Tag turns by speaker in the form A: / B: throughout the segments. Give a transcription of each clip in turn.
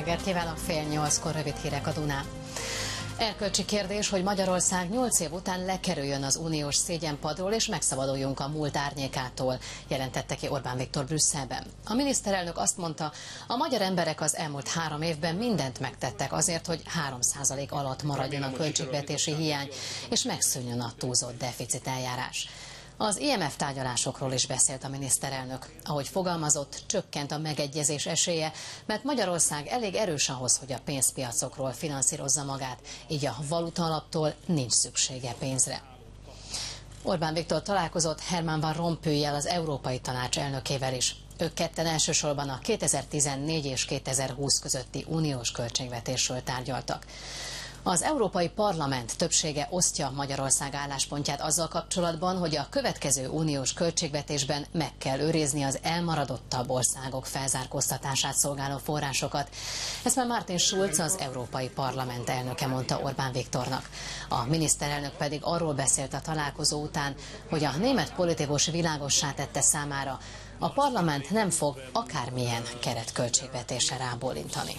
A: reggelt kívánok, 7:30-kor rövid hírek a Dunán. Erkölcsi kérdés, hogy Magyarország 8 év után lekerüljön az uniós szégyenpadról és megszabaduljunk a múlt árnyékától, jelentette ki Orbán Viktor Brüsszelben. A miniszterelnök azt mondta, a magyar emberek az elmúlt 3 évben mindent megtettek azért, hogy 3% alatt maradjon a költségvetési hiány, és megszűnjön a túlzott deficit eljárás. Az IMF tárgyalásokról is beszélt a miniszterelnök. Ahogy fogalmazott, csökkent a megegyezés esélye, mert Magyarország elég erős ahhoz, hogy a pénzpiacokról finanszírozza magát, így a valutaalaptól nincs szüksége pénzre. Orbán Viktor találkozott Herman Van Rompuyyjal, az Európai Tanács elnökével is. Ők ketten elsősorban a 2014 és 2020 közötti uniós költségvetésről tárgyaltak. Az Európai Parlament többsége osztja Magyarország álláspontját azzal kapcsolatban, hogy a következő uniós költségvetésben meg kell őrizni az elmaradottabb országok felzárkóztatását szolgáló forrásokat. Ezt már Martin Schulz, az Európai Parlament elnöke mondta Orbán Viktornak. A miniszterelnök pedig arról beszélt a találkozó után, hogy a német politikus világossá tette számára, a parlament nem fog akármilyen keretköltségvetésre rábólintani.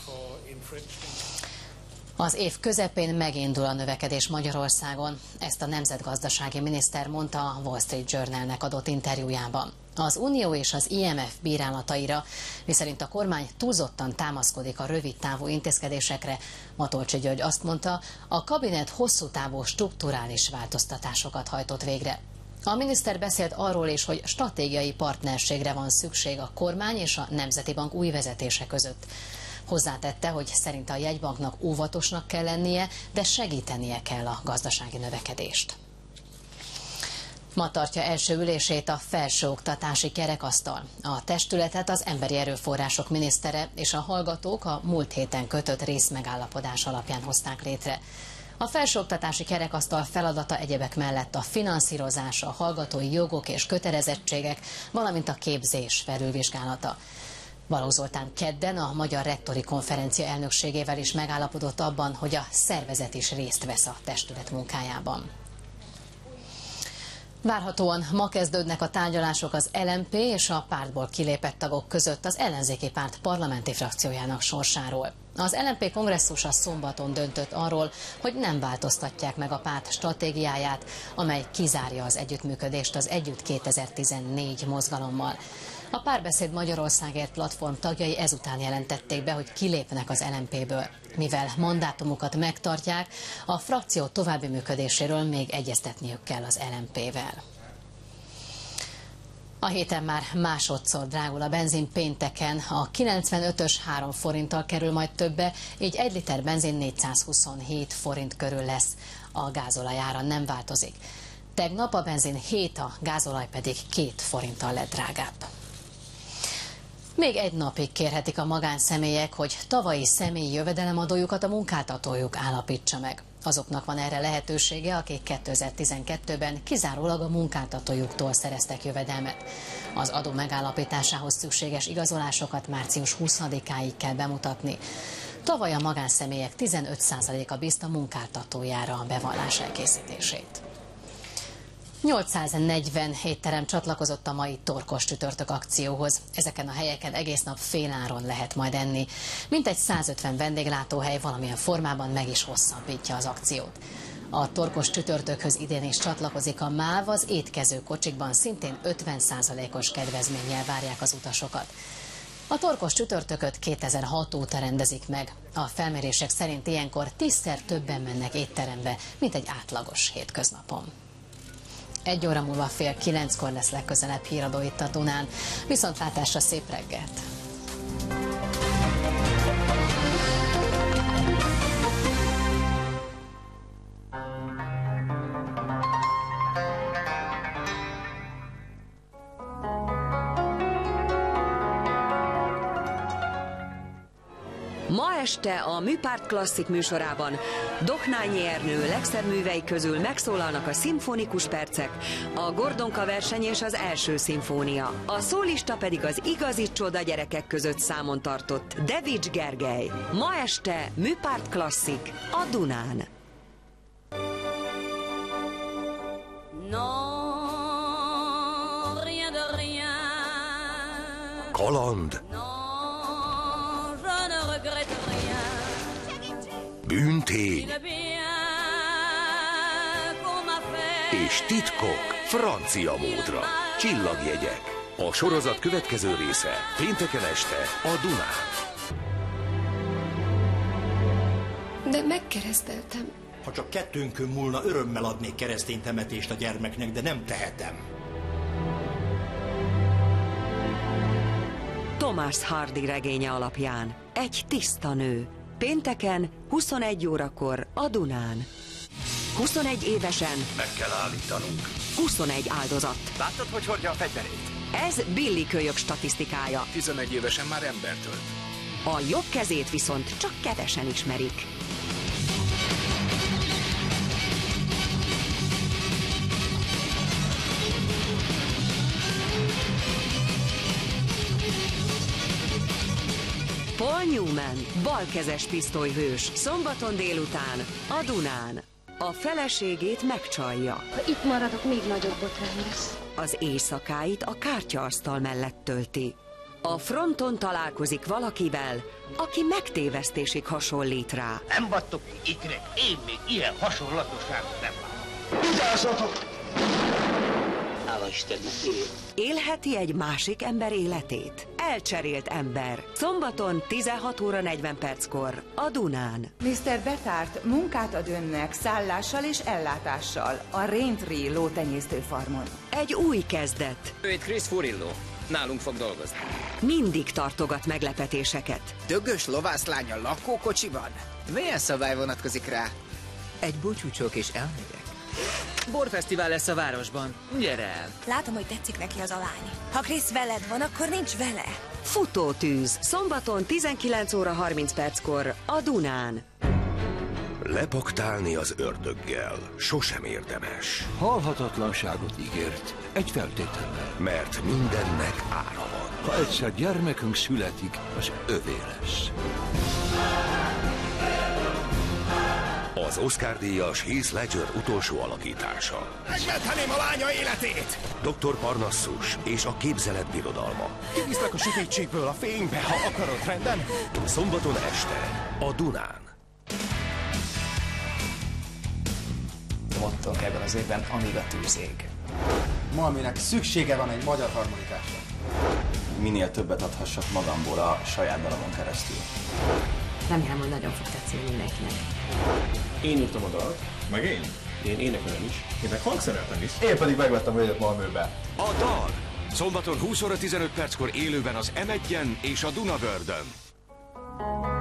A: Az év közepén megindul a növekedés Magyarországon. Ezt a nemzetgazdasági miniszter mondta a Wall Street Journalnek adott interjújában. Az Unió és az IMF bírálataira, miszerint a kormány túlzottan támaszkodik a rövid távú intézkedésekre, Matolcsy György azt mondta, a kabinet hosszú távú strukturális változtatásokat hajtott végre. A miniszter beszélt arról is, hogy stratégiai partnerségre van szükség a kormány és a Nemzeti Bank új vezetése között. Hozzátette, hogy szerinte a jegybanknak óvatosnak kell lennie, de segítenie kell a gazdasági növekedést. Ma tartja első ülését a Felsőoktatási Kerekasztal. A testületet az Emberi Erőforrások minisztere és a hallgatók a múlt héten kötött részmegállapodás alapján hozták létre. A Felsőoktatási Kerekasztal feladata egyebek mellett a finanszírozás, a hallgatói jogok és kötelezettségek, valamint a képzés felülvizsgálata. Balogh Zoltán kedden a Magyar Rektori Konferencia elnökségével is megállapodott abban, hogy a szervezet is részt vesz a testület munkájában. Várhatóan ma kezdődnek a tárgyalások az LMP és a pártból kilépett tagok között az ellenzéki párt parlamenti frakciójának sorsáról. Az LMP kongresszusa szombaton döntött arról, hogy nem változtatják meg a párt stratégiáját, amely kizárja az együttműködést az Együtt 2014 mozgalommal. A Párbeszéd Magyarországért platform tagjai ezután jelentették be, hogy kilépnek az LMP-ből. Mivel mandátumukat megtartják, a frakció további működéséről még egyeztetniük kell az LMP-vel. A héten már másodszor drágul a benzin pénteken, a 95-ös 3 forinttal kerül majd többe, így 1 liter benzin 427 forint körül lesz. A gázolaj ára nem változik. Tegnap a benzin 7, a gázolaj pedig 2 forinttal lett drágább. Még egy napig kérhetik a magánszemélyek, hogy tavalyi személyi jövedelemadójukat a munkáltatójuk állapítsa meg. Azoknak van erre lehetősége, akik 2012-ben kizárólag a munkáltatójuktól szereztek jövedelmet. Az adó megállapításához szükséges igazolásokat március 20-áig kell bemutatni. Tavaly a magánszemélyek 15%-a bízta munkáltatójára a bevallás elkészítését. 840 étterem csatlakozott a mai torkos csütörtök akcióhoz. Ezeken a helyeken egész nap féláron lehet majd enni. Mintegy 150 vendéglátóhely valamilyen formában meg is hosszabbítja az akciót. A torkos csütörtökhöz idén is csatlakozik a MÁV, az étkező kocsikban szintén 50%-os kedvezménnyel várják az utasokat. A torkos csütörtököt 2006 óta rendezik meg. A felmérések szerint ilyenkor 10-szer többen mennek étterembe, mint egy átlagos hétköznapon. 1 óra múlva 8:30-kor lesz legközelebb híradó itt a Dunán. Viszontlátásra, szép reggelt!
B: Ma este a Műpárt Klasszik műsorában Dohnányi Ernő legszebb művei közül megszólalnak a szimfonikus percek, a Gordonka verseny és az első szimfónia. A szólista pedig az igazi csoda gyerekek között számon tartott Devics Gergely. Ma este Műpárt Klasszik a Dunán.
C: Kaland.
D: Non, je ne regrette rien.
C: bűntény és titkok francia módra. Csillagjegyek. A sorozat következő része pénteken este a Dunán.
D: De megkereszteltem.
E: Ha csak kettőnkön múlna, örömmel adnék keresztény temetést a gyermeknek, de nem tehetem.
B: Thomas Hardy regénye alapján Egy tiszta nő. Pénteken 21 órakor a Dunán. 21 évesen
C: Meg kell állítanunk.
B: 21 áldozat.
F: Láttad, hogy hordja a fegyverét?
B: Ez Billy kölyök statisztikája.
F: 11 évesen már embert ölt.
B: A jobb kezét viszont csak kevesen ismerik. Paul Newman, balkezes pisztolyhős, szombaton délután a Dunán. A feleségét megcsalja.
D: Ha itt maradok, még nagyobb botrány lesz.
B: Az éjszakáit a kártyaasztal mellett tölti. A fronton találkozik valakivel, aki megtévesztésig hasonlít rá.
G: Nem vagytok ikrek, én még ilyen hasonlatosságot nem látom. Vigyázzatok! Hála Istennek,
B: Élheti egy másik ember életét. Elcserélt ember. Szombaton 16 óra 40 perckor a Dunán.
H: Mr. Betárt munkát ad önnek szállással és ellátással a Raintree lótenyésztő farmon.
B: Egy új kezdet.
I: Ő itt Chris Furillo. Nálunk fog dolgozni.
B: Mindig tartogat meglepetéseket.
J: Dögös lovászlány a lakókocsiban? Milyen szabály vonatkozik rá? Egy búcsúcsok és elmegyek.
I: Borfesztivál lesz a városban. Gyere el!
K: Látom, hogy tetszik neki az a lány. Ha Chris veled van, akkor nincs vele.
B: Futótűz. Szombaton 19 óra 30 perckor a Dunán.
C: Lepaktálni az ördöggel sosem érdemes.
L: Halhatatlanságot ígért, egy feltétellel.
C: Mert mindennek ára van.
L: Ha egyszer gyermekünk születik, az övé lesz.
C: Az Oscar-díjas Heath Ledger utolsó alakítása.
F: Megmenteném a lánya életét!
C: Dr. Parnassus és a képzelet birodalma.
F: Kiviszlek a sötétségből a fénybe, ha akarod, rendben?
C: Szombaton este a Dunán.
J: Mottunk ebben az évben, amíg a tűz ég.
M: Ma, aminek szüksége van egy magyar harmonikásra.
N: Minél többet adhassak magamból a saját dalomon keresztül.
O: Remélem, hogy nagyon fog tetszeni mindenkinek.
P: Én írtam a dalt, meg én énekelem is, én meg hangszereltem is.
M: Én pedig megvettem egyet Malmöbe.
C: A dal! Szombaton 20 óra 15 perckor élőben az M1-en és a Dunavördön.